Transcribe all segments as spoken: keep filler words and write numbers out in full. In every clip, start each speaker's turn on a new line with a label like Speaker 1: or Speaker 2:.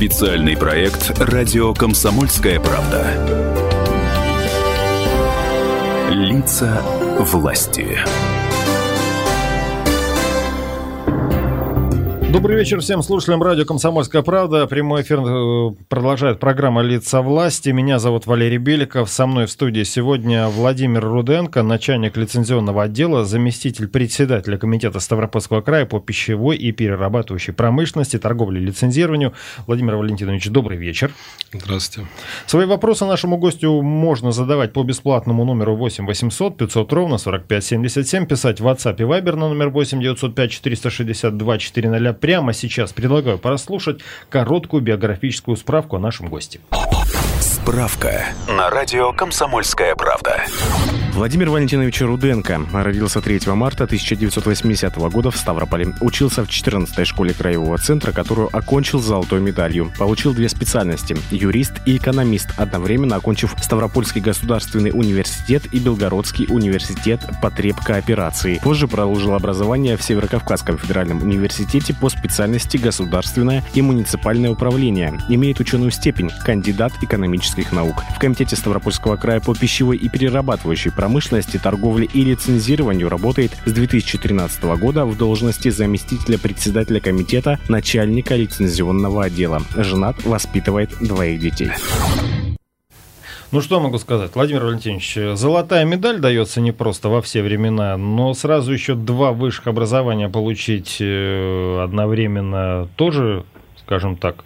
Speaker 1: Специальный проект «Радио Комсомольская правда». Лица власти.
Speaker 2: Добрый вечер всем слушателям радио «Комсомольская правда». Прямой эфир продолжает программа «Лица власти». Меня зовут Валерий Беликов. Со мной в студии сегодня Владимир Руденко, начальник лицензионного отдела, заместитель председателя комитета Ставропольского края по пищевой и перерабатывающей промышленности, торговле и лицензированию. Владимир Валентинович, добрый вечер.
Speaker 3: Здравствуйте.
Speaker 2: Свои вопросы нашему гостю можно задавать по бесплатному номеру восемь восемьсот пятьсот ровно сорок пять семьдесят семь, писать в WhatsApp и Viber на номер восемь девятьсот пять четыреста шестьдесят два четыреста. Прямо сейчас предлагаю прослушать короткую биографическую справку о нашем госте.
Speaker 1: Справка на радио «Комсомольская правда».
Speaker 4: Владимир Валентинович Руденко родился третьего марта тысяча девятьсот восьмидесятого года в Ставрополе. Учился в четырнадцатой школе краевого центра, которую окончил с золотой медалью. Получил две специальности – юрист и экономист, одновременно окончив Ставропольский государственный университет и Белгородский университет потребкооперации. Позже продолжил образование в Северокавказском федеральном университете по специальности государственное и муниципальное управление. Имеет ученую степень – кандидат экономических наук. В комитете Ставропольского края по пищевой и перерабатывающей промышленности, торговле и лицензированию работает с две тысячи тринадцатого года в должности заместителя председателя комитета, начальника лицензионного отдела. Женат, воспитывает двоих детей.
Speaker 2: Ну, что могу сказать, Владимир Валентинович, золотая медаль дается не просто во все времена, но сразу еще два высших образования получить одновременно тоже, скажем так,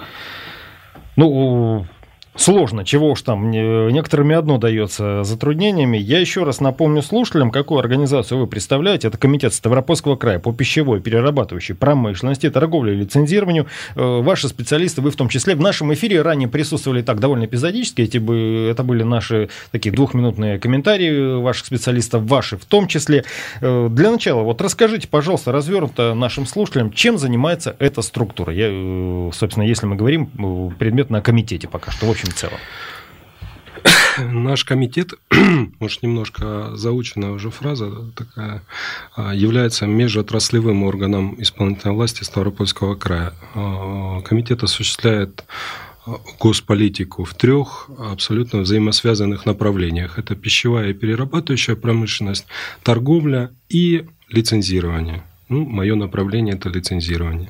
Speaker 2: ну... Сложно, чего уж там, некоторыми одно дается затруднениями. Я еще раз напомню слушателям, какую организацию вы представляете. Это комитет Ставропольского края по пищевой, перерабатывающей промышленности, торговле и лицензированию. Ваши специалисты, вы в том числе, в нашем эфире ранее присутствовали так довольно эпизодически. Эти бы, это были наши такие двухминутные комментарии ваших специалистов, ваши в том числе. Для начала, вот расскажите, пожалуйста, развернуто нашим слушателям, чем занимается эта структура. Я, собственно, если мы говорим предметно о комитете пока что, в общем, в целом.
Speaker 3: Наш комитет, может, немножко заученная уже фраза такая, является межотраслевым органом исполнительной власти Ставропольского края. Комитет осуществляет госполитику в трех абсолютно взаимосвязанных направлениях. Это пищевая и перерабатывающая промышленность, торговля и лицензирование. Ну, мое направление – это лицензирование.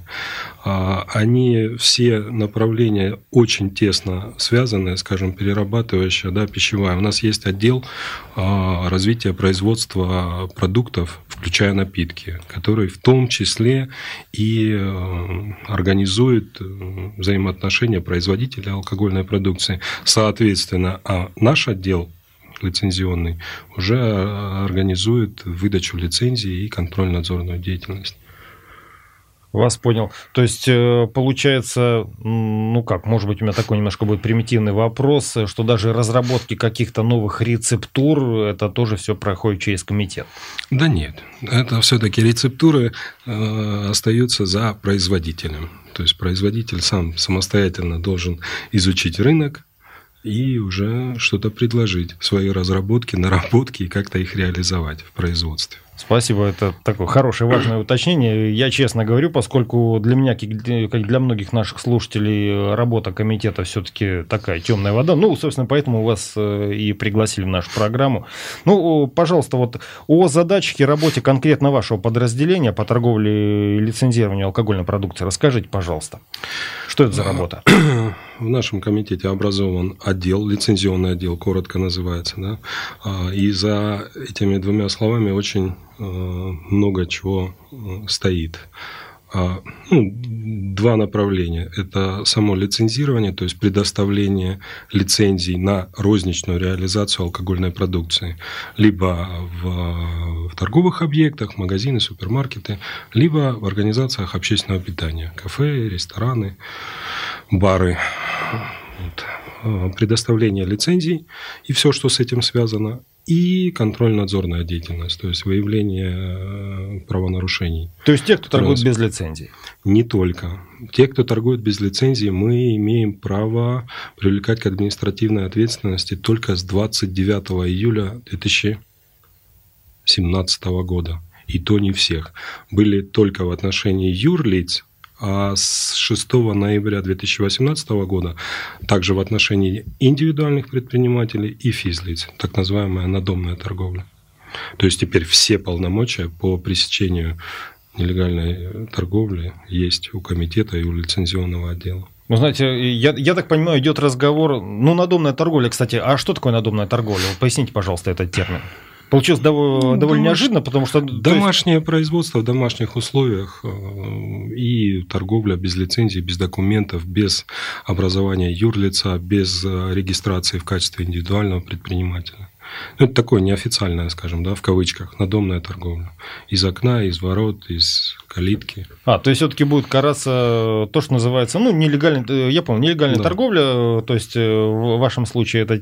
Speaker 3: Они, все направления очень тесно связаны, скажем, перерабатывающая, да, пищевая. У нас есть отдел развития производства продуктов, включая напитки, который в том числе и организует взаимоотношения производителя алкогольной продукции. Соответственно, а наш отдел лицензионный уже организует выдачу лицензий и контрольно-надзорную деятельность.
Speaker 2: Вас понял. То есть, получается, ну как, может быть, у меня такой немножко будет примитивный вопрос, что даже разработки каких-то новых рецептур, это тоже все проходит через комитет? Да
Speaker 3: нет, это все-таки рецептуры э, остаются за производителем. То есть, производитель сам самостоятельно должен изучить рынок и уже что-то предложить, свои разработки, наработки и как-то их реализовать в производстве.
Speaker 2: Спасибо, это такое хорошее, важное уточнение. Я честно говорю, поскольку для меня, как для многих наших слушателей, работа комитета все-таки такая темная вода. Ну, собственно, поэтому вас и пригласили в нашу программу. Ну, пожалуйста, вот о задачах и работе конкретно вашего подразделения по торговле и лицензированию алкогольной продукции расскажите, пожалуйста. Что это за работа?
Speaker 3: В нашем комитете образован отдел, лицензионный отдел, коротко называется, да, и за этими двумя словами очень много чего стоит. Ну, два направления. Это само лицензирование, то есть предоставление лицензий на розничную реализацию алкогольной продукции. Либо в, в торговых объектах, магазины, супермаркеты, либо в организациях общественного питания. Кафе, рестораны, бары. Вот. Предоставление лицензий и все, что с этим связано. И контрольно-надзорная деятельность, то есть выявление правонарушений.
Speaker 2: То есть те, кто торгует без лицензии?
Speaker 3: Не только. Те, кто торгует без лицензии, мы имеем право привлекать к административной ответственности только с двадцать девятого июля две тысячи семнадцатого года. И то не всех. Были только в отношении юрлиц А с шестого ноября две тысячи восемнадцатого года также в отношении индивидуальных предпринимателей и физлиц, так называемая надомная торговля. То есть теперь все полномочия по пресечению нелегальной торговли есть у комитета и у лицензионного отдела.
Speaker 2: Ну, знаете, я, я так понимаю, идет разговор, ну, надомная торговля, кстати, а что такое надомная торговля? Поясните, пожалуйста, этот термин. Получилось довольно, ну, довольно домаш... неожиданно, потому что...
Speaker 3: Домашнее есть... производство в домашних условиях и торговля без лицензии, без документов, без образования юрлица, без регистрации в качестве индивидуального предпринимателя. Ну, это такое неофициальное, скажем, да, в кавычках, надомная торговля. Из окна, из ворот, из калитки.
Speaker 2: А, то есть все-таки будет караться то, что называется, ну, нелегальная, я понял, нелегальная да. торговля, то есть в вашем случае этот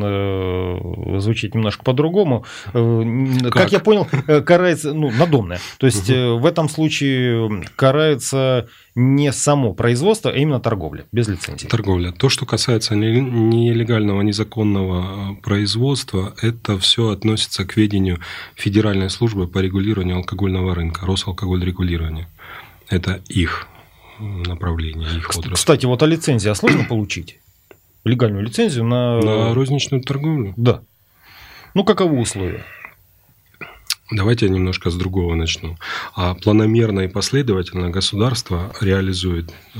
Speaker 2: термин звучит немножко по-другому. Как, как я понял, карается, ну, надомная. То есть угу. в этом случае карается не само производство, а именно торговля, без лицензии.
Speaker 3: Торговля. То, что касается нелегального, незаконного производства, это все относится к ведению Федеральной службы по регулированию алкогольного рынка, Росалкогольрегулирования. Это их направление, их отрасль.
Speaker 2: Кстати, вот а лицензия сложно получить? Легальную лицензию на...
Speaker 3: На розничную торговлю?
Speaker 2: Да. Ну, каковы условия?
Speaker 3: Давайте я немножко с другого начну. А планомерно и последовательно государство реализует э,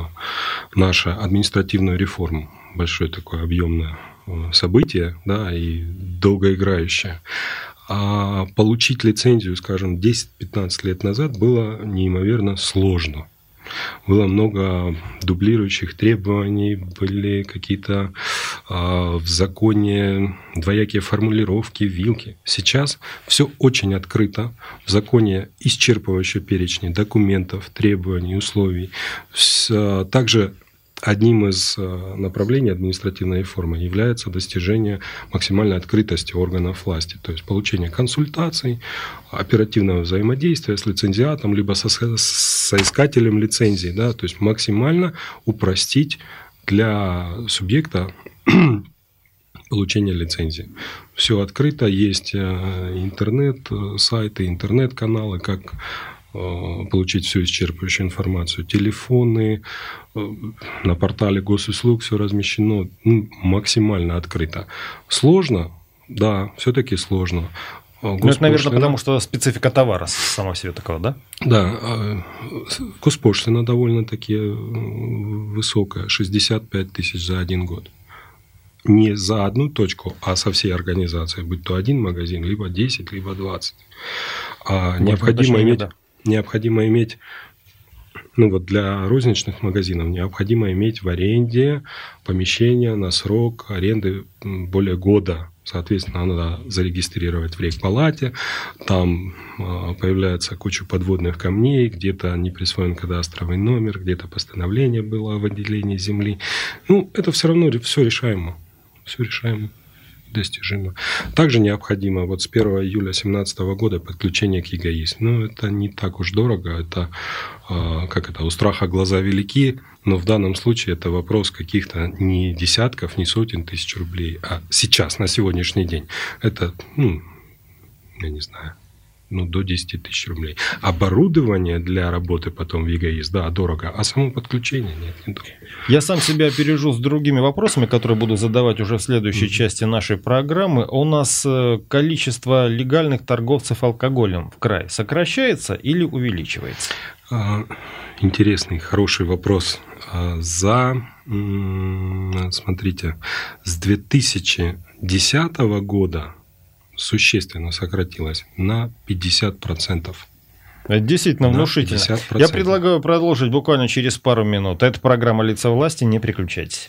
Speaker 3: нашу административную реформу. Большое такое объемное событие, да, и долгоиграющее. А получить лицензию, скажем, десять-пятнадцать лет назад было неимоверно сложно. Было много дублирующих требований, были какие-то э, в законе двоякие формулировки, вилки. Сейчас все очень открыто. В законе исчерпывающие перечни документов, требований, условий. Также одним из направлений административной реформы является достижение максимальной открытости органов власти, то есть получение консультаций, оперативного взаимодействия с лицензиатом, либо со, соискателем лицензии, да, то есть максимально упростить для субъекта получение лицензии. Все открыто, есть интернет, сайты, интернет-каналы, как получить всю исчерпывающую информацию. Телефоны, на портале госуслуг все размещено, ну, максимально открыто. Сложно? Да, все-таки сложно.
Speaker 2: Ну, это, наверное, потому что специфика товара сама в себе такого, да?
Speaker 3: Да. Госпошлина довольно-таки высокая, шестьдесят пять тысяч за один год. Не за одну точку, а со всей организацией, будь то один магазин, либо десять, либо двадцать. А необходимо иметь... Да. Необходимо иметь, ну вот для розничных магазинов, необходимо иметь в аренде помещение на срок аренды более года. Соответственно, надо зарегистрировать в регпалате, там появляется куча подводных камней, где-то не присвоен кадастровый номер, где-то постановление было в отделении земли. Ну, это все равно все решаемо. Все решаемо. Достижимо. Также необходимо вот с первого июля две тысячи семнадцатого года подключение к ЕГАИС. Ну, это не так уж дорого, это, как это, у страха глаза велики, но в данном случае это вопрос каких-то не десятков, не сотен тысяч рублей, а сейчас, на сегодняшний день, это, ну, я не знаю, ну, до десять тысяч рублей. Оборудование для работы потом в ЕГАИС, да, дорого, а само подключение нет, не дорого.
Speaker 2: Я сам себя опережу с другими вопросами, которые буду задавать уже в следующей mm-hmm. части нашей программы. У нас количество легальных торговцев алкоголем в крае сокращается или увеличивается?
Speaker 3: Интересный, хороший вопрос. За, смотрите, с две тысячи десятого года существенно сократилось на пятьдесят процентов.
Speaker 2: Это действительно внушительно. пятьдесят процентов. Я предлагаю продолжить буквально через пару минут. Это программа «Лица власти». Не переключайтесь.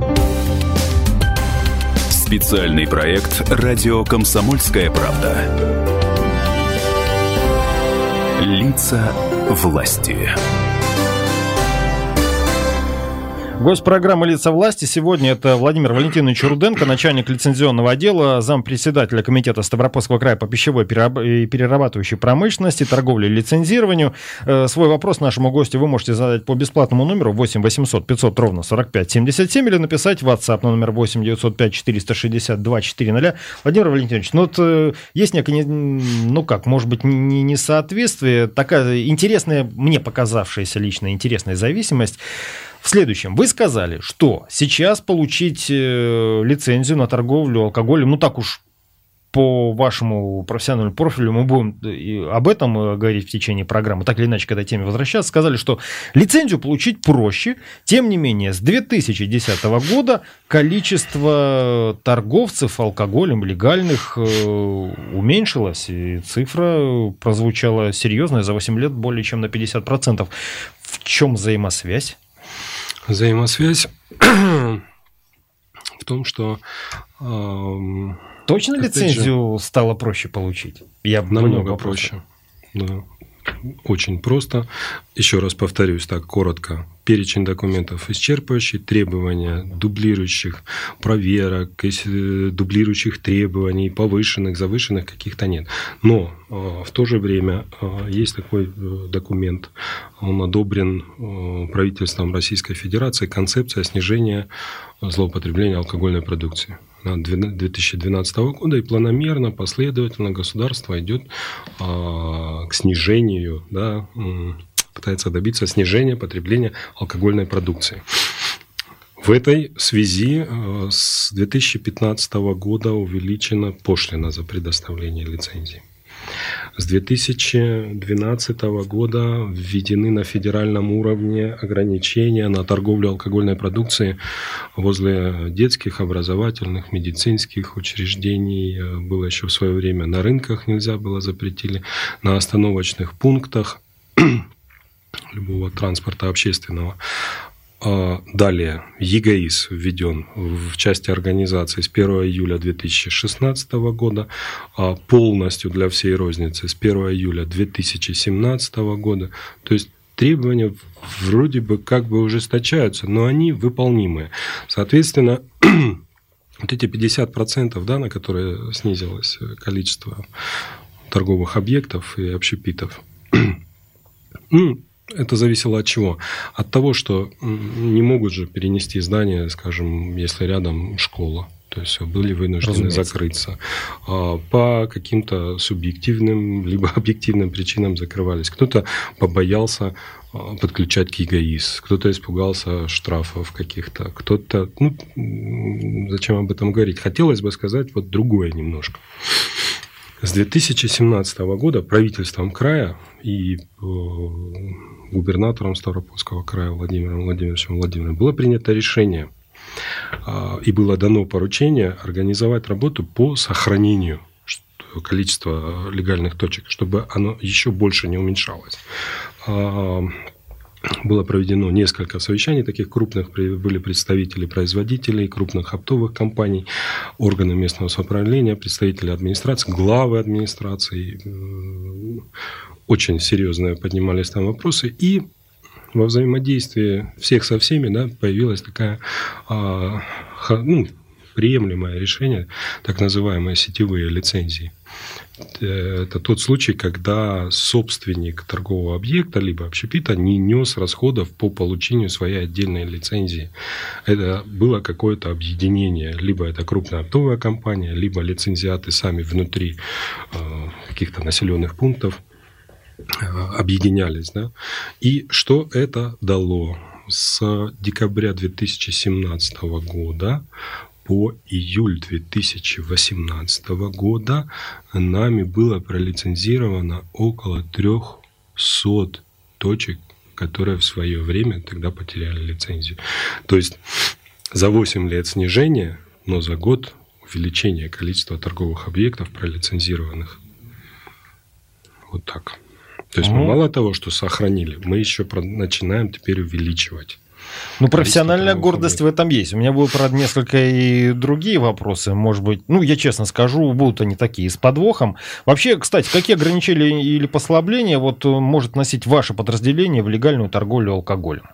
Speaker 1: Специальный проект «Радио Комсомольская правда». «Лица власти».
Speaker 2: Гость программы «Лица власти» сегодня это Владимир Валентинович Руденко, начальник лицензионного отдела, зампредседателя комитета Ставропольского края по пищевой и перерабатывающей промышленности, торговле и лицензированию. Свой вопрос нашему гостю вы можете задать по бесплатному номеру восемь восемьсот пятьсот ровно сорок пять семьдесят семь или написать в WhatsApp на номер восемь девятьсот пять четыреста шестьдесят два четыреста. Владимир Валентинович, ну вот есть некое, ну как, может быть, не несоответствие, такая интересная, мне показавшаяся лично интересная зависимость. В следующем, вы сказали, что сейчас получить лицензию на торговлю алкоголем, ну так уж по вашему профессиональному профилю, мы будем об этом говорить в течение программы, так или иначе, когда теме возвращаться, сказали, что лицензию получить проще, тем не менее, с две тысячи десятого года количество торговцев алкоголем легальных уменьшилось, и цифра прозвучала серьезная, за восемь лет более чем на пятьдесят процентов. В чем взаимосвязь?
Speaker 3: Взаимосвязь в том, что... Э,
Speaker 2: Точно лицензию же, стало проще получить? Я
Speaker 3: намного проще. Да. Очень просто. Еще раз повторюсь так коротко. Перечень документов исчерпывающий, требования дублирующих проверок, дублирующих требований, повышенных, завышенных каких-то нет. Но в то же время есть такой документ, он одобрен правительством Российской Федерации, концепция снижения злоупотребления алкогольной продукции две тысячи двенадцатого года, и планомерно, последовательно государство идет к снижению, да, пытается добиться снижения потребления алкогольной продукции. В этой связи с две тысячи пятнадцатого года увеличена пошлина за предоставление лицензий. С две тысячи двенадцатого года введены на федеральном уровне ограничения на торговлю алкогольной продукцией возле детских, образовательных, медицинских учреждений. Было еще в свое время на рынках нельзя было, запретили, на остановочных пунктах любого транспорта общественного. Далее, ЕГАИС введен в части организации с первого июля две тысячи шестнадцатого года, полностью для всей розницы с первого июля две тысячи семнадцатого года. То есть требования вроде бы как бы ужесточаются, но они выполнимые. Соответственно, вот эти пятьдесят процентов, да, на которые снизилось количество торговых объектов и общепитов, ну, это зависело от чего? От того, что не могут же перенести здание, скажем, если рядом школа. То есть были вынуждены Разумеется. закрыться. По каким-то субъективным либо объективным причинам закрывались. Кто-то побоялся подключать к ЕГАИС, кто-то испугался штрафов каких-то, кто-то... Ну, зачем об этом говорить? Хотелось бы сказать вот другое немножко. С две тысячи семнадцатого года правительством края и губернатором Ставропольского края Владимиром Владимировичем Владимировым было принято решение и было дано поручение организовать работу по сохранению количества легальных точек, чтобы оно еще больше не уменьшалось. Было проведено несколько совещаний, таких крупных, были представители производителей, крупных оптовых компаний, органы местного самоуправления, представители администрации, главы администрации. Очень серьезно поднимались там вопросы. И во взаимодействии всех со всеми, да, появилось такое ну, приемлемое решение, так называемые сетевые лицензии. Это тот случай, когда собственник торгового объекта либо общепита не нес расходов по получению своей отдельной лицензии. Это было какое-то объединение. Либо это крупная оптовая компания, либо лицензиаты сами внутри каких-то населенных пунктов объединялись. Да? И что это дало? С декабря две тысячи семнадцатого года по июль две тысячи восемнадцатого года нами было пролицензировано около трехсот точек, которые в свое время тогда потеряли лицензию. То есть за восемь лет снижения, но за год увеличение количества торговых объектов пролицензированных. Вот так. То есть мы мало того, что сохранили, мы еще начинаем теперь увеличивать.
Speaker 2: Ну, профессиональная гордость в этом есть. У меня будут, правда, несколько и другие вопросы. Может быть, ну, я честно скажу, будут они такие, с подвохом. Вообще, кстати, какие ограничения или послабления вот может носить ваше подразделение в легальную торговлю алкоголем?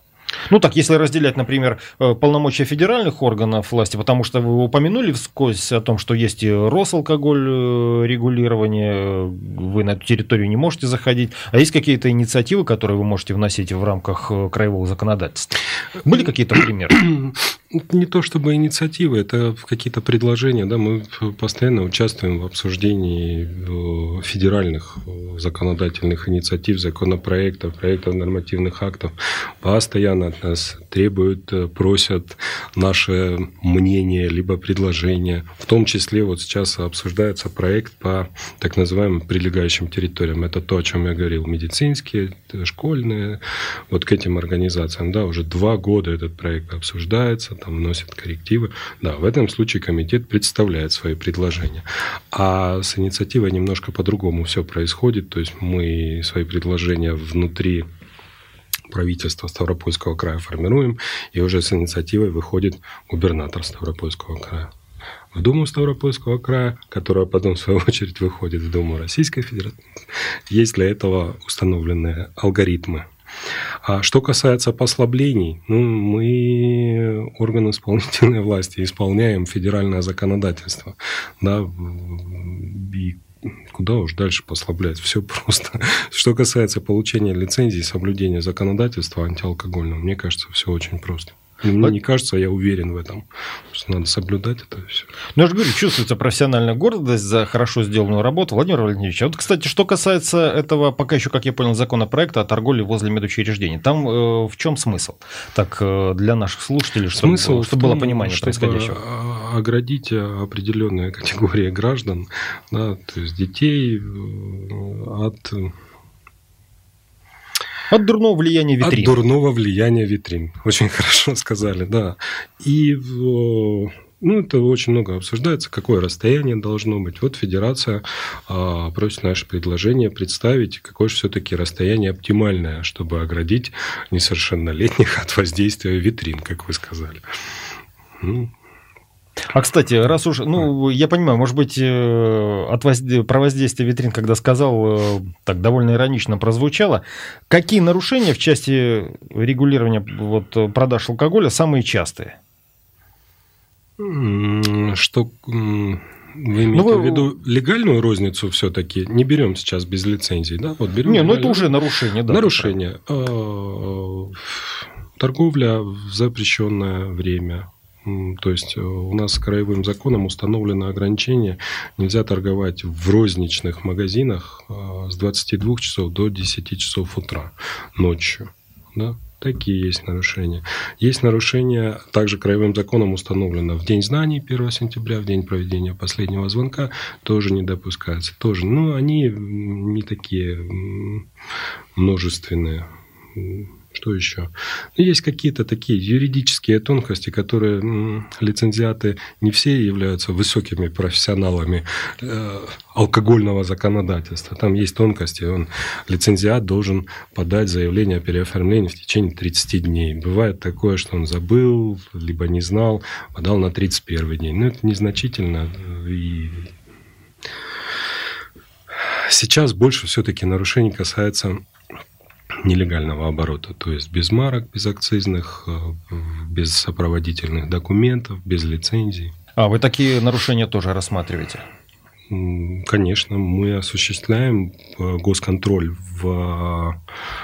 Speaker 2: Ну так, если разделять, например, полномочия федеральных органов власти, потому что вы упомянули вскользь о том, что есть и Росалкоголь регулирование, вы на эту территорию не можете заходить, а есть какие-то инициативы, которые вы можете вносить в рамках краевого законодательства? Были какие-то примеры?
Speaker 3: Не то чтобы инициативы, это какие-то предложения. Да, мы постоянно участвуем в обсуждении федеральных законодательных инициатив, законопроектов, проектов нормативных актов. Постоянно от нас требуют, просят наше мнение, либо предложение. В том числе вот сейчас обсуждается проект по так называемым прилегающим территориям. Это то, о чем я говорил. Медицинские, школьные, вот к этим организациям. Да, уже два года этот проект обсуждается, там вносят коррективы. Да, в этом случае комитет представляет свои предложения. А с инициативой немножко по-другому все происходит. То есть мы свои предложения внутри правительства Ставропольского края формируем, и уже с инициативой выходит губернатор Ставропольского края в Думу Ставропольского края, которая потом, в свою очередь, выходит в Думу Российской Федерации. Есть для этого установленные алгоритмы. А что касается послаблений, ну, мы, органы исполнительной власти, исполняем федеральное законодательство. Да, и куда уж дальше послаблять? Все просто. Что касается получения лицензии и соблюдения законодательства антиалкогольного, мне кажется, все очень просто. Мне не кажется, я уверен в этом, что надо соблюдать это все.
Speaker 2: Ну, я же говорю, чувствуется профессиональная гордость за хорошо сделанную работу. Владимир Валентинович, а вот, кстати, что касается этого, пока еще, как я понял, законопроекта о торговле возле медучреждений, там э, в чем смысл? Так, э, для наших слушателей, чтобы,
Speaker 3: смысл
Speaker 2: чтобы
Speaker 3: том,
Speaker 2: было понимание
Speaker 3: чтобы
Speaker 2: происходящего.
Speaker 3: Оградить определенные категории граждан, да, то есть детей от...
Speaker 2: От дурного влияния витрин.
Speaker 3: От дурного влияния витрин. Очень хорошо сказали, да. И ну, это очень много обсуждается, какое расстояние должно быть. Вот Федерация а, просит наше предложение представить, какое же все-таки расстояние оптимальное, чтобы оградить несовершеннолетних от воздействия витрин, как вы сказали. Ну,
Speaker 2: А, кстати, раз уж, ну, я понимаю, может быть, от возде... про воздействие витрин, когда сказал, так довольно иронично прозвучало. Какие нарушения в части регулирования вот, продаж алкоголя самые частые?
Speaker 3: Что... Вы имеете ну, в виду легальную розницу все-таки? Не берем сейчас без лицензии, да? Вот берем
Speaker 2: не, ну это уже нарушение. Да,
Speaker 3: нарушение. Торговля в запрещенное время. То есть у нас краевым законом установлено ограничение. Нельзя торговать в розничных магазинах с двадцати двух часов до десяти часов утра ночью. Да? Такие есть нарушения. Есть нарушения, также краевым законом установлено в День знаний первого сентября, в день проведения последнего звонка, тоже не допускается. Тоже, но они не такие множественные. Что еще? Есть какие-то такие юридические тонкости, которые м, лицензиаты не все являются высокими профессионалами э, алкогольного законодательства. Там есть тонкости. Он, лицензиат должен подать заявление о переоформлении в течение тридцати дней. Бывает такое, что он забыл, либо не знал, подал на тридцать первый день. Но это незначительно. И сейчас больше все-таки нарушений касается нелегального оборота, то есть без марок, без акцизных, без сопроводительных документов, без лицензий.
Speaker 2: А вы такие нарушения тоже рассматриваете?
Speaker 3: Конечно, мы осуществляем госконтроль в,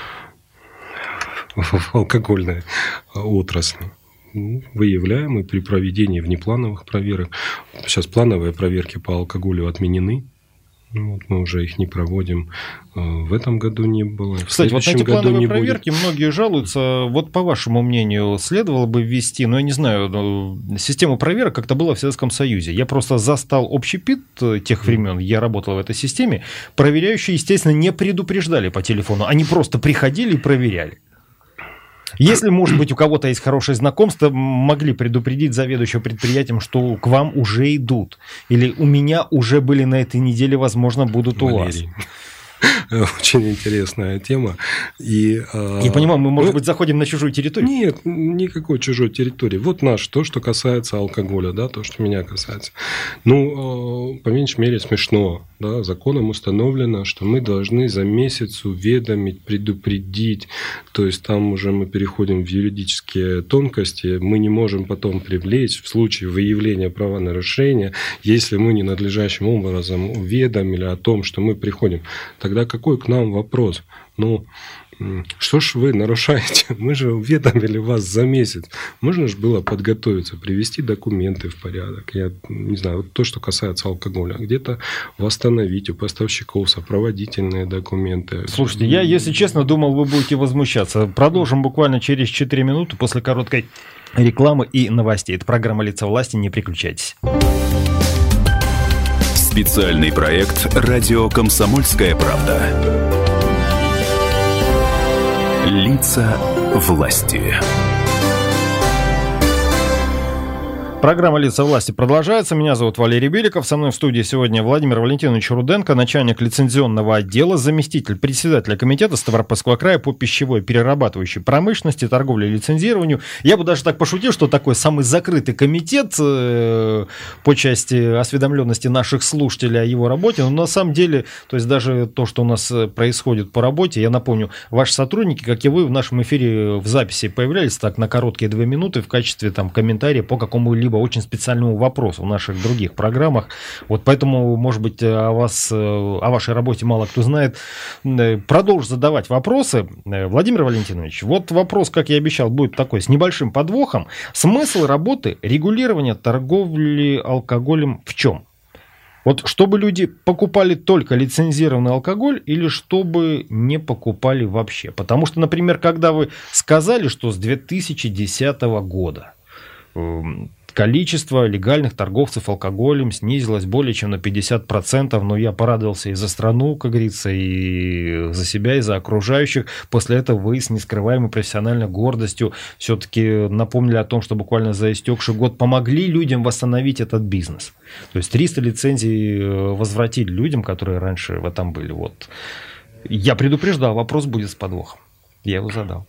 Speaker 3: в алкогольной отрасли. Выявляем и при проведении внеплановых проверок. Сейчас плановые проверки по алкоголю отменены. Вот мы уже их не проводим. В этом году не было.
Speaker 2: Кстати, вот на эти плановые проверки будет. Многие жалуются. Вот по вашему мнению, следовало бы ввести, ну, я не знаю, ну, систему проверок, как-то было в Советском Союзе. Я просто застал общепит тех времен, я работал в этой системе. Проверяющие, естественно, не предупреждали по телефону. Они просто приходили и проверяли. Если, может быть, у кого-то есть хорошее знакомство, могли предупредить заведующего предприятием, что к вам уже идут. Или у меня уже были на этой неделе, возможно, будут Валерий. У вас.
Speaker 3: очень интересная тема. И,
Speaker 2: Я понимаю, мы, может быть, заходим на чужую территорию?
Speaker 3: Нет, никакой чужой территории. Вот наш, то, что касается алкоголя, да, то, что меня касается. Ну, по меньшей мере, смешно. Да, законом установлено, что мы должны за месяц уведомить, предупредить. То есть, там уже мы переходим в юридические тонкости. Мы не можем потом привлечь в случае выявления правонарушения, если мы ненадлежащим образом уведомили о том, что мы приходим. Тогда какой к нам вопрос? Ну, что ж вы нарушаете? Мы же уведомили вас за месяц. Можно же было подготовиться, привести документы в порядок. Я не знаю, вот то, что касается алкоголя. Где-то восстановить у поставщиков сопроводительные документы.
Speaker 2: Слушайте, я, если честно, думал, вы будете возмущаться. Продолжим буквально через четыре минуты после короткой рекламы и новостей. Это программа «Лица власти». Не переключайтесь.
Speaker 1: Специальный проект «Радио Комсомольская правда». Лица власти.
Speaker 2: Программа «Лица власти» продолжается. Меня зовут Валерий Беликов. Со мной в студии сегодня Владимир Валентинович Руденко, начальник лицензионного отдела, заместитель председателя комитета Ставропольского края по пищевой перерабатывающей промышленности, торговле и лицензированию. Я бы даже так пошутил, что такой самый закрытый комитет э, по части осведомленности наших слушателей о его работе. Но на самом деле, то есть даже то, что у нас происходит по работе, я напомню, ваши сотрудники, как и вы, в нашем эфире в записи появлялись так на короткие две минуты в качестве там комментария по какому-либо очень специальному вопросу в наших других программах. Вот поэтому, может быть, о вас, о вашей работе мало кто знает. Продолжу задавать вопросы. Владимир Валентинович, вот вопрос, как я обещал, будет такой, с небольшим подвохом. Смысл работы регулирования торговли алкоголем в чем? Вот чтобы люди покупали только лицензированный алкоголь или чтобы не покупали вообще? Потому что, например, когда вы сказали, что с две тысячи десятого года количество легальных торговцев алкоголем снизилось более чем на пятьдесят процентов, но я порадовался и за страну, как говорится, и за себя, и за окружающих. После этого вы с нескрываемой профессиональной гордостью все-таки напомнили о том, что буквально за истекший год помогли людям восстановить этот бизнес. То есть триста лицензий возвратили людям, которые раньше в этом были. Вот. Я предупреждал, вопрос будет с подвохом. Я его задал.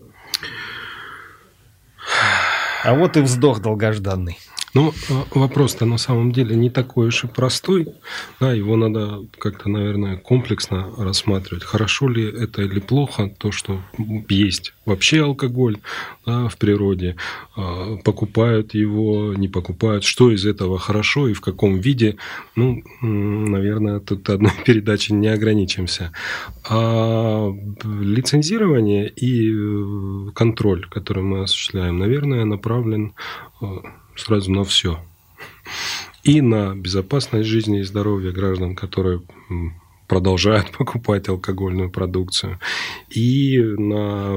Speaker 2: А вот и вздох долгожданный.
Speaker 3: Ну, вопрос-то на самом деле не такой уж и простой. Да, его надо как-то, наверное, комплексно рассматривать. Хорошо ли это или плохо, то, что есть вообще алкоголь, да, в природе, покупают его, не покупают, что из этого хорошо и в каком виде. Ну, наверное, тут одной передачи не ограничимся. А лицензирование и контроль, который мы осуществляем, наверное, направлен сразу на все. И на безопасность жизни и здоровья граждан, которые продолжают покупать алкогольную продукцию, и на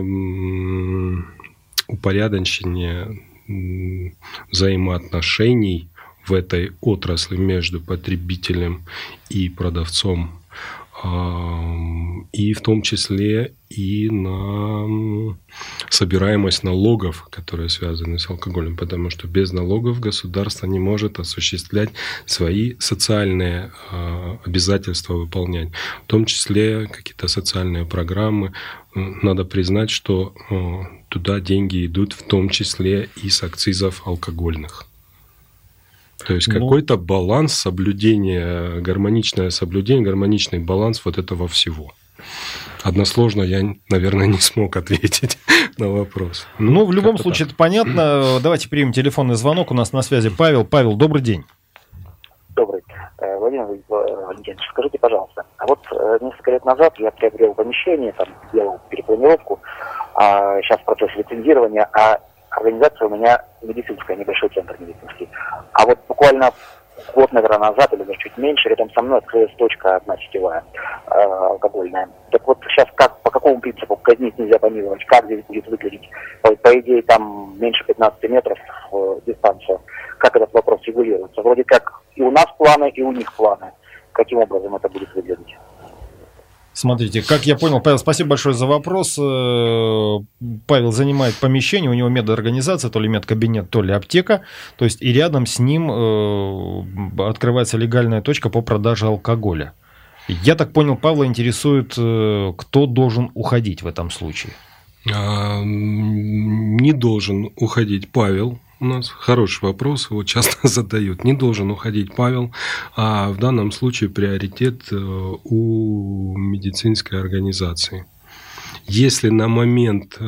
Speaker 3: упорядочение взаимоотношений в этой отрасли между потребителем и продавцом, и в том числе и на собираемость налогов, которые связаны с алкоголем, потому что без налогов государство не может осуществлять свои социальные обязательства выполнять, в том числе какие-то социальные программы. Надо признать, что туда деньги идут в том числе и с акцизов алкогольных. То есть, ну, какой-то баланс соблюдения, гармоничное соблюдение, гармоничный баланс вот этого всего. Односложно я, наверное, не смог ответить на вопрос.
Speaker 2: Ну, ну в любом случае, так. Это понятно. Давайте примем телефонный звонок. У нас на связи Павел. Павел, добрый день.
Speaker 5: Добрый. Владимир Валентинович, скажите, пожалуйста, а вот несколько лет назад я приобрел помещение, там, делал перепланировку, а сейчас процесс лицензирования, а организация у меня медицинская, небольшой центр медицинский. А вот буквально год, наверное, назад, или даже чуть меньше, рядом со мной открылась точка одна сетевая, э, алкогольная. Так вот сейчас как, по какому принципу казнить нельзя помиловать, как здесь будет выглядеть? По, по идее, там меньше пятнадцати метров э, дистанция. Как этот вопрос регулируется? Вроде как и у нас планы, и у них планы. Каким образом это будет выглядеть?
Speaker 2: Смотрите, как я понял, Павел, спасибо большое за вопрос. Павел занимает помещение, у него медорганизация, то ли медкабинет, то ли аптека. То есть и рядом с ним открывается легальная точка по продаже алкоголя. Я так понял, Павла интересует, кто должен уходить в этом случае.
Speaker 3: Не должен уходить Павел. У нас хороший вопрос, его часто задают. Не должен уходить Павел, а в данном случае приоритет у медицинской организации. Если на момент,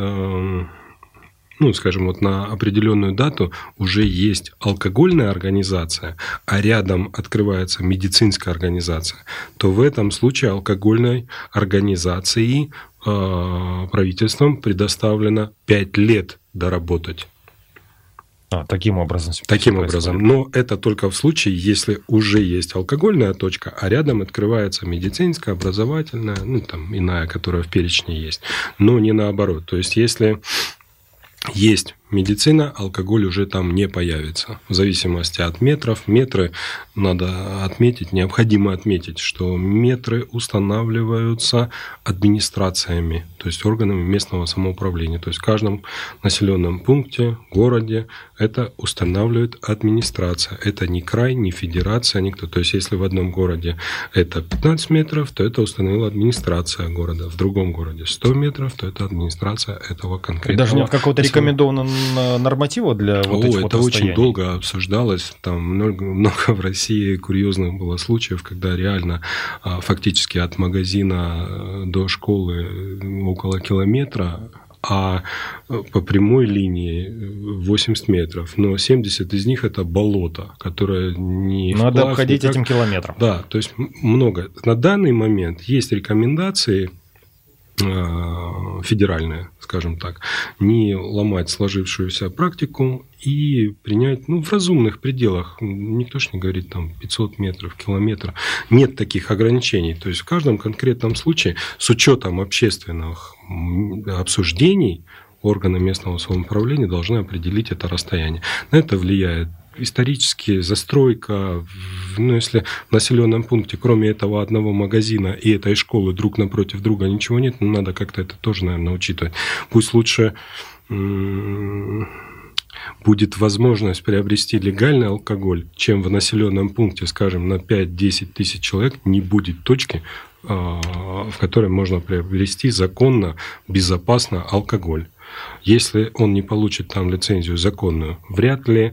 Speaker 3: ну, скажем, вот на определенную дату уже есть алкогольная организация, а рядом открывается медицинская организация, то в этом случае алкогольной организации правительством предоставлено пять лет доработать.
Speaker 2: А, таким образом.
Speaker 3: Таким образом. Но это только в случае, если уже есть алкогольная точка, а рядом открывается медицинская, образовательная, ну, там, иная, которая в перечне есть. Но не наоборот. То есть, если есть медицина, алкоголь уже там не появится. В зависимости от метров. Метры, надо отметить, необходимо отметить, что метры устанавливаются администрациями, то есть органами местного самоуправления. То есть в каждом населенном пункте, городе это устанавливает администрация. Это не край, не федерация, никто. То есть если в одном городе это пятнадцать метров, то это установила администрация города. В другом городе сто метров, то это администрация этого конкретного.
Speaker 2: Даже нет какого-то рекомендованного норматива для вот
Speaker 3: О,
Speaker 2: этих
Speaker 3: это
Speaker 2: вот
Speaker 3: очень долго обсуждалось. Там много, много в России курьезных было случаев, когда реально фактически от магазина до школы около километра, а по прямой линии восемьдесят метров. Но семьдесят из них это болото, которое не
Speaker 2: надо
Speaker 3: вплавь,
Speaker 2: обходить
Speaker 3: никак...
Speaker 2: этим километром.
Speaker 3: Да, то есть много. На данный момент есть рекомендации федеральные, скажем так, не ломать сложившуюся практику и принять, ну, в разумных пределах. Никто ж не говорит там пятьсот метров, километр. Нет таких ограничений. То есть в каждом конкретном случае с учетом общественных обсуждений органы местного самоуправления должны определить это расстояние. На это влияет исторически застройка. Ну, если в населенном пункте, кроме этого одного магазина и этой школы, друг напротив друга ничего нет, ну, надо как-то это тоже, наверное, учитывать. Пусть лучше м- будет возможность приобрести легальный алкоголь, чем в населенном пункте, скажем, на пять-десять тысяч человек не будет точки, в которой можно приобрести законно, безопасно алкоголь. Если он не получит там лицензию законную, вряд ли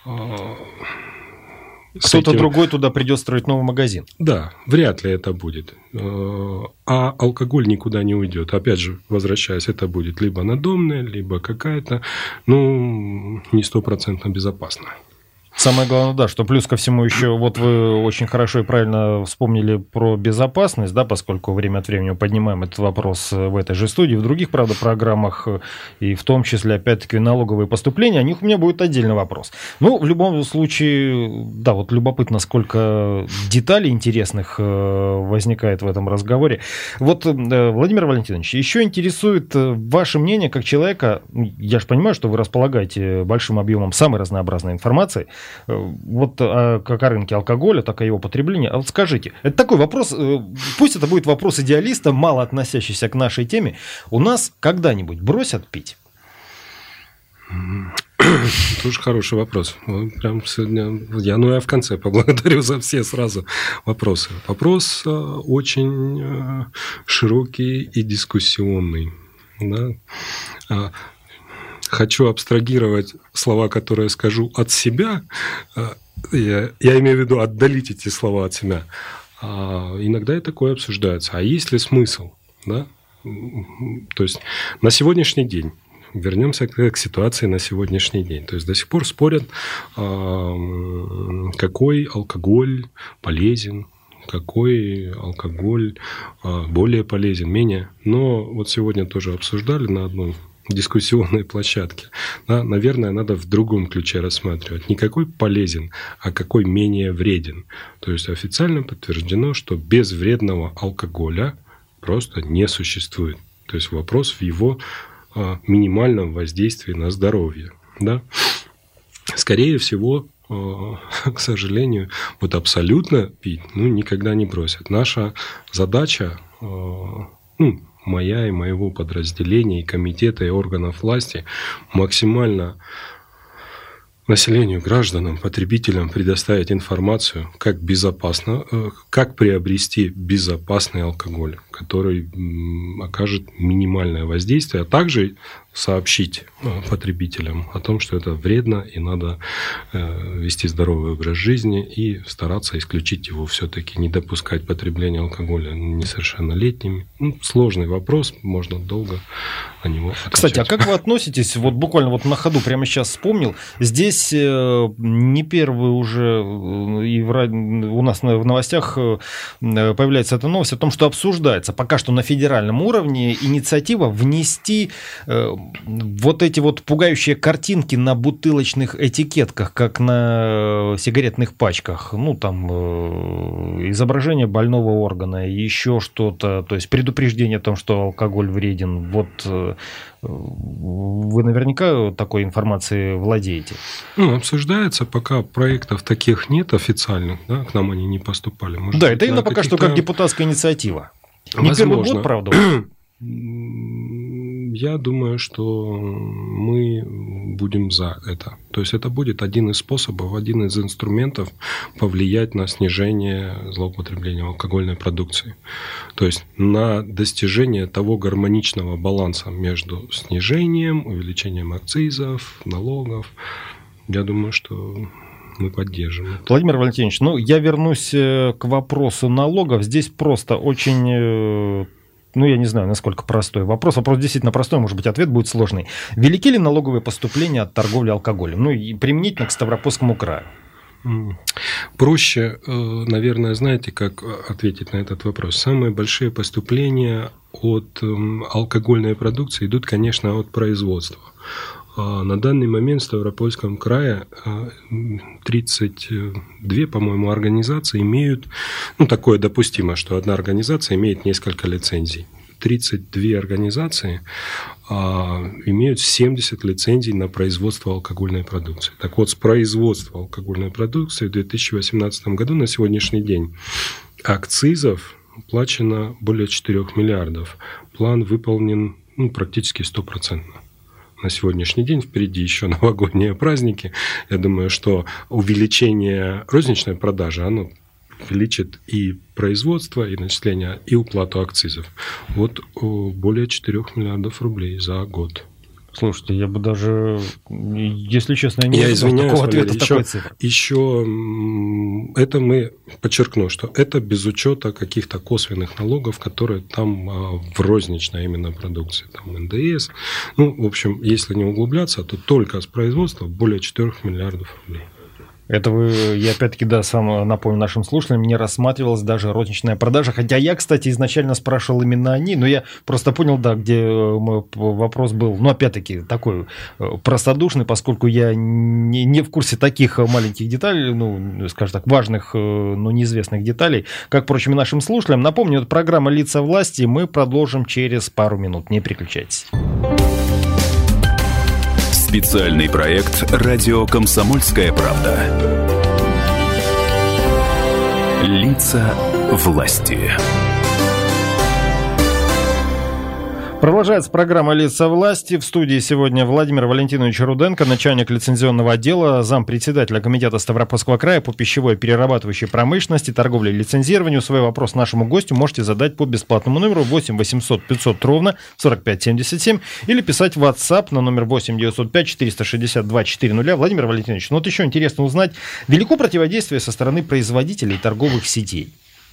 Speaker 2: кто-то
Speaker 3: этим...
Speaker 2: другой туда придет строить новый магазин.
Speaker 3: Да, вряд ли это будет. А алкоголь никуда не уйдет. Опять же, возвращаясь, это будет либо надомная, либо какая-то, ну, не стопроцентно безопасная.
Speaker 2: Самое главное, да, что плюс ко всему еще, вот вы очень хорошо и правильно вспомнили про безопасность, да, поскольку время от времени поднимаем этот вопрос в этой же студии, в других, правда, программах, и в том числе, опять-таки, налоговые поступления, о них у меня будет отдельный вопрос. Ну, в любом случае, да, вот любопытно, сколько деталей интересных возникает в этом разговоре. Вот, Владимир Валентинович, еще интересует ваше мнение как человека, я же понимаю, что вы располагаете большим объемом самой разнообразной информации, вот как о рынке алкоголя, так и о его потреблении. А вот скажите, это такой вопрос, пусть это будет вопрос идеалиста, мало относящийся к нашей теме. У нас когда-нибудь бросят пить?
Speaker 3: Тоже хороший вопрос. Прям сегодня я, ну я в конце поблагодарю за все сразу вопросы. Вопрос очень широкий и дискуссионный. Да? Хочу абстрагировать слова, которые скажу от себя. Я, я имею в виду отдалить эти слова от себя. А иногда и такое обсуждается. А есть ли смысл? Да? То есть на сегодняшний день, вернемся к, к ситуации на сегодняшний день. То есть до сих пор спорят, какой алкоголь полезен, какой алкоголь более полезен, менее. Но вот сегодня тоже обсуждали на одной дискуссионной площадке. Да, наверное, надо в другом ключе рассматривать. Не какой полезен, а какой менее вреден. То есть официально подтверждено, что безвредного алкоголя просто не существует. То есть вопрос в его а, минимальном воздействии на здоровье. Да? Скорее всего, а, к сожалению, вот абсолютно пить ну, никогда не бросят. Наша задача, а, ну, моя и моего подразделения, и комитета, и органов власти максимально населению, гражданам, потребителям предоставить информацию, как безопасно, как приобрести безопасный алкоголь, который окажет минимальное воздействие, а также сообщить потребителям о том, что это вредно и надо вести здоровый образ жизни и стараться исключить его все-таки, не допускать потребления алкоголя несовершеннолетними. Ну, сложный вопрос, можно долго на него отвечать.
Speaker 2: Кстати, а как вы относитесь, вот буквально вот на ходу прямо сейчас вспомнил, здесь не первый уже, и у нас в новостях появляется эта новость о том, что обсуждается пока что на федеральном уровне инициатива внести вот эти вот пугающие картинки на бутылочных этикетках, как на сигаретных пачках, ну там изображение больного органа, еще что-то, то есть предупреждение о том, что алкоголь вреден. Вот вы наверняка такой информацией владеете.
Speaker 3: Ну, обсуждается, пока проектов таких нет официальных, да, к нам они не поступали. Может,
Speaker 2: да, это именно пока что как депутатская инициатива. Не
Speaker 3: Возможно.
Speaker 2: Первый год, правда?
Speaker 3: Я думаю, что мы будем за это. То есть это будет один из способов, один из инструментов повлиять на снижение злоупотребления алкогольной продукции. То есть на достижение того гармоничного баланса между снижением, увеличением акцизов, налогов. Я думаю, что мы поддержим.
Speaker 2: Владимир Валентинович, ну я вернусь к вопросу налогов. Здесь просто очень... Ну, я не знаю, насколько простой вопрос. Вопрос действительно простой, может быть, ответ будет сложный. Велики ли налоговые поступления от торговли алкоголем? Ну, и применительно к Ставропольскому краю.
Speaker 3: Проще, наверное, знаете, как ответить на этот вопрос. Самые большие поступления от алкогольной продукции идут, конечно, от производства. На данный момент в Ставропольском крае тридцать две, по-моему, организации имеют, ну, такое допустимо, что одна организация имеет несколько лицензий. тридцать две организации а, имеют семьдесят лицензий на производство алкогольной продукции. Так вот, с производства алкогольной продукции в две тысячи восемнадцатом году на сегодняшний день акцизов уплачено более четырёх миллиардов. План выполнен, ну, практически стопроцентно. На сегодняшний день впереди еще новогодние праздники. Я думаю, что увеличение розничной продажи, оно увеличит и производство, и начисление, и уплату акцизов. Вот более четырёх миллиардов рублей за год.
Speaker 2: Слушайте, я бы даже, если честно, не
Speaker 3: я извиняюсь,
Speaker 2: такого ответа,
Speaker 3: Валерий,
Speaker 2: такой
Speaker 3: еще,
Speaker 2: цифры.
Speaker 3: Еще это мы подчеркну, что это без учета каких-то косвенных налогов, которые там в розничной именно продукции, там эн дэ эс. Ну, в общем, если не углубляться, то только с производства более четырёх миллиардов рублей.
Speaker 2: Это вы, я опять-таки, да, сам напомню нашим слушателям, не рассматривалась даже розничная продажа, хотя я, кстати, изначально спрашивал именно о ней, но я просто понял, да, где вопрос был, ну, опять-таки, такой простодушный, поскольку я не, не в курсе таких маленьких деталей, ну, скажем так, важных, но неизвестных деталей, как, впрочем, и нашим слушателям. Напомню, это программа «Лица власти», мы продолжим через пару минут, не переключайтесь.
Speaker 1: Специальный проект «Радио Комсомольская правда». Лица власти.
Speaker 2: Продолжается программа «Лица власти». В студии сегодня Владимир Валентинович Руденко, начальник лицензионного отдела, зампредседателя комитета Ставропольского края по пищевой и перерабатывающей промышленности, торговле и лицензированию. Свой вопрос нашему гостю можете задать по бесплатному номеру восемь восемьсот пятьсот ровно сорок пять семьдесят семь или писать в WhatsApp на номер восемь девятьсот пять четыреста шестьдесят два четыреста. Владимир Валентинович, ну вот еще интересно узнать, велико противодействие со стороны производителей торговых сетей?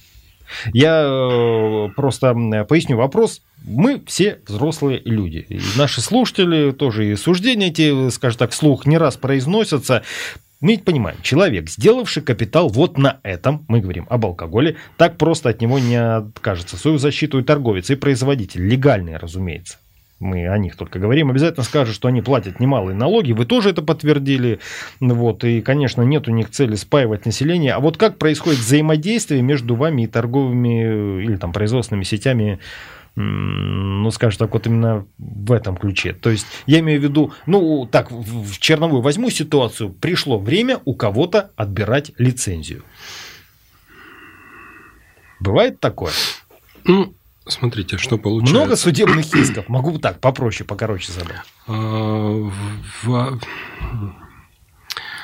Speaker 2: Я просто поясню вопрос. Мы все взрослые люди. И наши слушатели тоже и суждения эти, скажем так, вслух не раз произносятся. Мы ведь понимаем, человек, сделавший капитал вот на этом, мы говорим об алкоголе, так просто от него не откажется. Свою защиту и торговец, и производитель, легальные, разумеется. Мы о них только говорим, обязательно скажут, что они платят немалые налоги, вы тоже это подтвердили, вот, и, конечно, нет у них цели спаивать население, а вот как происходит взаимодействие между вами и торговыми или там производственными сетями, ну, скажем так, вот именно в этом ключе, то есть я имею в виду, ну, так, в черновую возьму ситуацию, пришло время у кого-то отбирать лицензию. Бывает такое?
Speaker 3: Ну, смотрите, что получается.
Speaker 2: Много судебных исков? Могу так, попроще, покороче задать.
Speaker 3: В,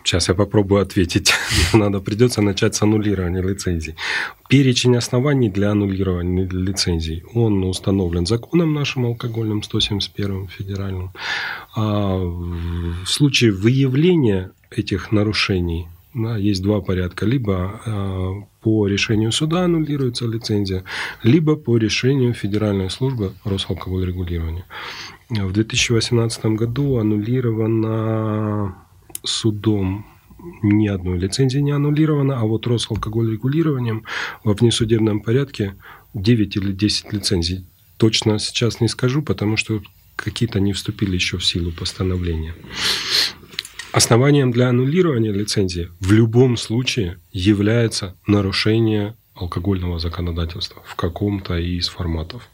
Speaker 3: Сейчас я попробую ответить. Надо, придется начать с аннулирования лицензий. Перечень оснований для аннулирования лицензий, он установлен законом нашим алкогольным сто семьдесят первым федеральным. А в случае выявления этих нарушений, да, есть два порядка. Либо а, по решению суда аннулируется лицензия, либо по решению Федеральной службы Росалкогольрегулирования. В две тысячи восемнадцатом году аннулировано судом ни одной лицензии не аннулировано, а вот Росалкогольрегулированием во внесудебном порядке девять или десять лицензий. Точно сейчас не скажу, потому что какие-то не вступили еще в силу постановления. Основанием для аннулирования лицензии в любом случае является нарушение алкогольного законодательства в каком-то из форматов.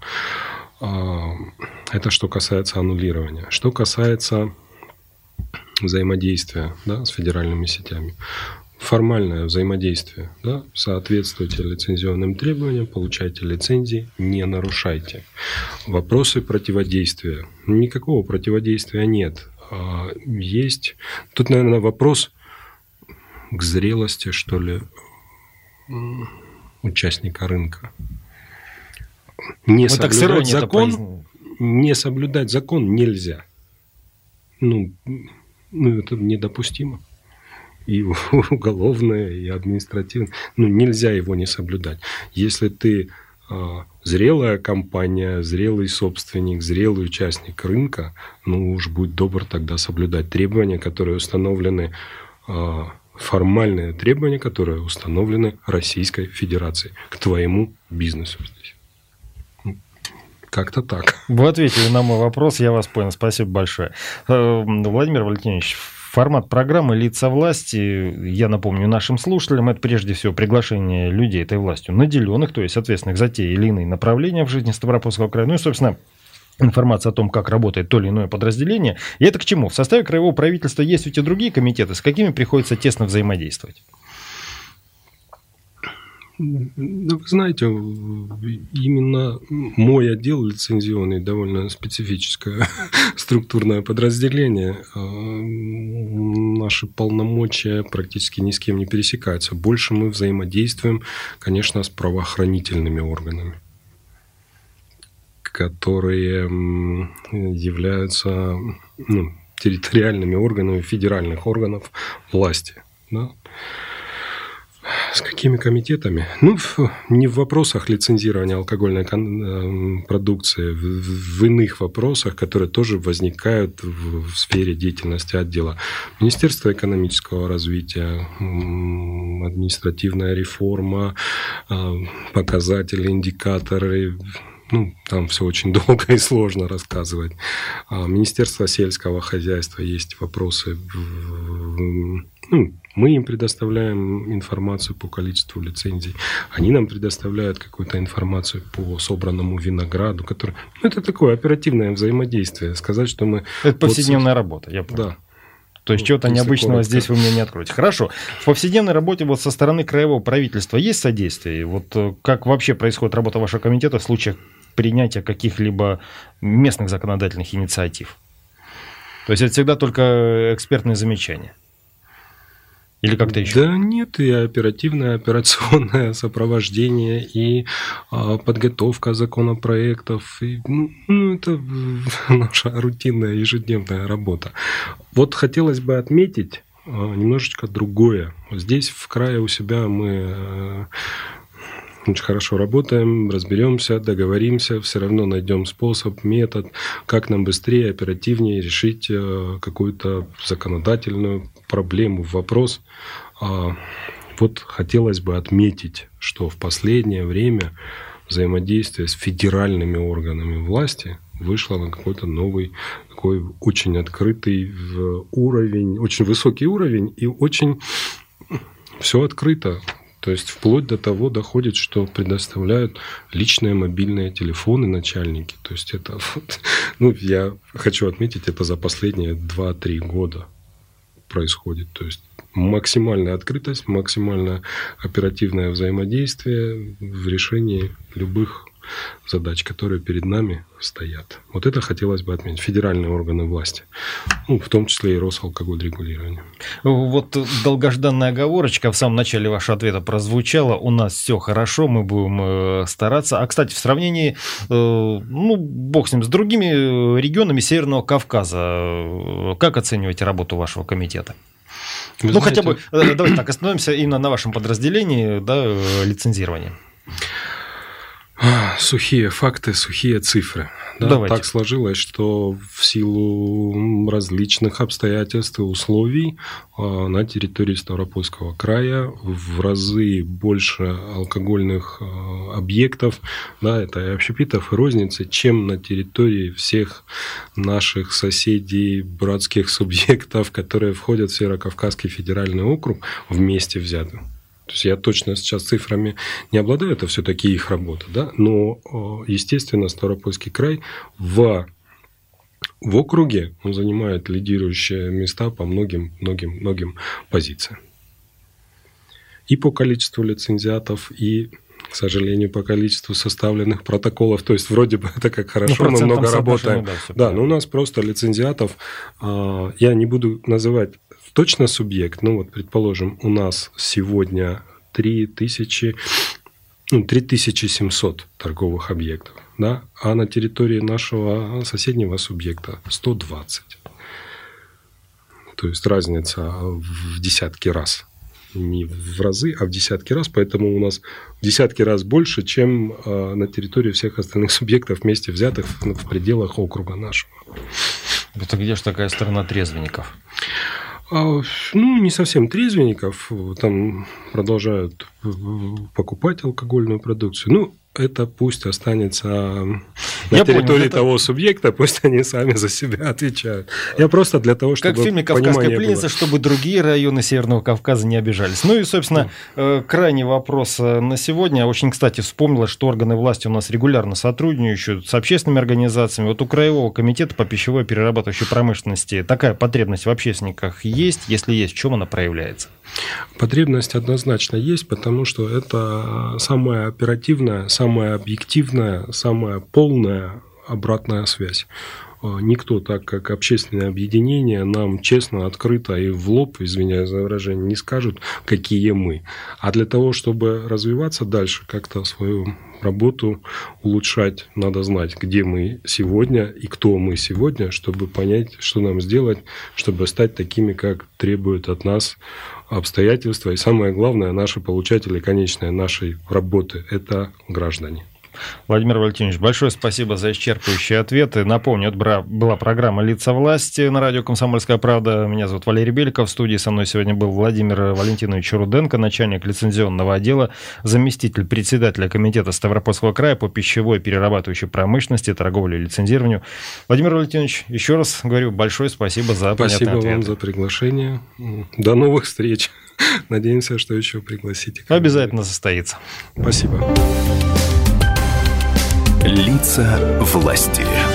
Speaker 3: Это что касается аннулирования. Что касается взаимодействия, да, с федеральными сетями. Формальное взаимодействие. Да, соответствуйте лицензионным требованиям, получайте лицензии, не нарушайте. Вопросы противодействия. Никакого противодействия нет. Есть... Тут, наверное, вопрос к зрелости, что ли, участника рынка. Не соблюдать закон, не соблюдать закон нельзя. Ну, ну, это недопустимо. И уголовное, и административное. Ну, нельзя его не соблюдать. Если ты а, зрелая компания, зрелый собственник, зрелый участник рынка, ну, уж будь добр тогда соблюдать требования, которые установлены, а, формальные требования, которые установлены Российской Федерацией к твоему бизнесу здесь. Как-то так.
Speaker 2: Вы ответили на мой вопрос, я вас понял. Спасибо большое. Владимир Валентинович, формат программы «Лица власти», я напомню нашим слушателям, это прежде всего приглашение людей этой властью, наделенных, то есть ответственных за те или иные направления в жизни Ставропольского края. Ну и, собственно, информация о том, как работает то или иное подразделение. И это к чему? В составе краевого правительства есть ведь и другие комитеты, с какими приходится тесно взаимодействовать?
Speaker 3: Да, вы знаете, именно мой отдел лицензионный довольно специфическое структурное подразделение. Наши полномочия практически ни с кем не пересекаются. Больше мы взаимодействуем, конечно, с правоохранительными органами, которые являются, ну, территориальными органами федеральных органов власти. Да? С какими комитетами? Ну, не в вопросах лицензирования алкогольной продукции, в иных вопросах, которые тоже возникают в сфере деятельности отдела. Министерство экономического развития, административная реформа, показатели, индикаторы. Ну, там все очень долго и сложно рассказывать. Министерство сельского хозяйства, есть вопросы. Ну, мы им предоставляем информацию по количеству лицензий. Они нам предоставляют какую-то информацию по собранному винограду. Который... Ну, это такое оперативное взаимодействие. Сказать, что мы...
Speaker 2: Это повседневная вот... работа, я понял. Да. То есть, чего-то необычного коротко. Здесь вы мне не откроете. Хорошо. В повседневной работе вот со стороны краевого правительства есть содействие? Вот как вообще происходит работа вашего комитета в случаях принятия каких-либо местных законодательных инициатив? То есть, это всегда только экспертные замечания? Или как-то еще?
Speaker 3: Да нет, и оперативное, операционное сопровождение, и а, подготовка законопроектов. И, ну, это наша рутинная ежедневная работа. Вот хотелось бы отметить а, немножечко другое. Здесь в крае у себя мы а, очень хорошо работаем, разберемся, договоримся, все равно найдем способ, метод, как нам быстрее, оперативнее решить а, какую-то законодательную проблему, вопрос. Вот хотелось бы отметить, что в последнее время взаимодействие с федеральными органами власти вышло на какой-то новый, такой очень открытый уровень, очень высокий уровень, и очень все открыто. То есть вплоть до того доходит, что предоставляют личные мобильные телефоны начальники. То есть это, ну, я хочу отметить, это за последние два-три года происходит. То есть максимальная открытость, максимальное оперативное взаимодействие в решении любых задач, которые перед нами стоят. Вот это хотелось бы отметить. Федеральные органы власти, ну, в том числе и Росалкогольрегулирование.
Speaker 2: Вот долгожданная оговорочка в самом начале вашего ответа прозвучала. У нас все хорошо, мы будем стараться. А, кстати, в сравнении, ну, бог с ним, с другими регионами Северного Кавказа, как оцениваете работу вашего комитета? Вы ну, знаете... хотя бы, давайте так, остановимся именно на вашем подразделении, да, лицензирования.
Speaker 3: Сухие факты, сухие цифры. Да, так сложилось, что в силу различных обстоятельств и условий на территории Ставропольского края в разы больше алкогольных объектов, да, это и общепитов, и розницы, чем на территории всех наших соседей, братских субъектов, которые входят в Северокавказский федеральный округ вместе взятым. То есть я точно сейчас цифрами не обладаю, это все-таки их работа, да? Но, естественно, Ставропольский край в, в округе он занимает лидирующие места по многим, многим, многим позициям. И по количеству лицензиатов, и, к сожалению, по количеству составленных протоколов. То есть, вроде бы это как хорошо, мы много работаем. Да, да, но у нас просто лицензиатов, я не буду называть точно субъект, ну вот, предположим, у нас сегодня три тысячи, ну, три тысячи семьсот торговых объектов, да, а на территории нашего соседнего субъекта сто двадцать. То есть разница в десятки раз. Не в разы, а в десятки раз, поэтому у нас в десятки раз больше, чем на территории всех остальных субъектов вместе взятых в пределах округа нашего.
Speaker 2: Это где же такая сторона трезвенников?
Speaker 3: Ну, не совсем трезвенников, там продолжают покупать алкогольную продукцию. Ну, это пусть останется на Я территории понял, это... того субъекта, пусть они сами за себя отвечают. Я просто для того, чтобы
Speaker 2: как в фильме «Кавказская пленница», чтобы другие районы Северного Кавказа не обижались. Ну и, собственно, mm. крайний вопрос на сегодня. Очень, кстати, вспомнила, что органы власти у нас регулярно сотрудничают с общественными организациями. Вот у Краевого комитета по пищевой и перерабатывающей промышленности такая потребность в общественниках есть? Если есть, в чем она проявляется?
Speaker 3: Потребность однозначно есть, потому что это самая оперативная, самая объективная, самая полная обратная связь. Никто, так как общественное объединение, нам честно, открыто и в лоб, извиняюсь за выражение, не скажут, какие мы. А для того, чтобы развиваться дальше, как-то свою работу улучшать, надо знать, где мы сегодня и кто мы сегодня, чтобы понять, что нам сделать, чтобы стать такими, как требуют от нас обстоятельства. И самое главное, наши получатели конечной нашей работы – это граждане.
Speaker 2: Владимир Валентинович, большое спасибо за исчерпывающие ответы. Напомню, это была программа «Лица власти» на радио «Комсомольская правда». Меня зовут Валерий Беликов. В студии со мной сегодня был Владимир Валентинович Руденко, начальник лицензионного отдела, заместитель председателя комитета Ставропольского края по пищевой перерабатывающей промышленности, торговле и лицензированию. Владимир Валентинович, еще раз говорю, большое спасибо за понятные ответы.
Speaker 3: Спасибо вам за приглашение. До новых встреч. Надеемся, что еще пригласите.
Speaker 2: Обязательно состоится.
Speaker 3: Спасибо.
Speaker 1: Лица власти.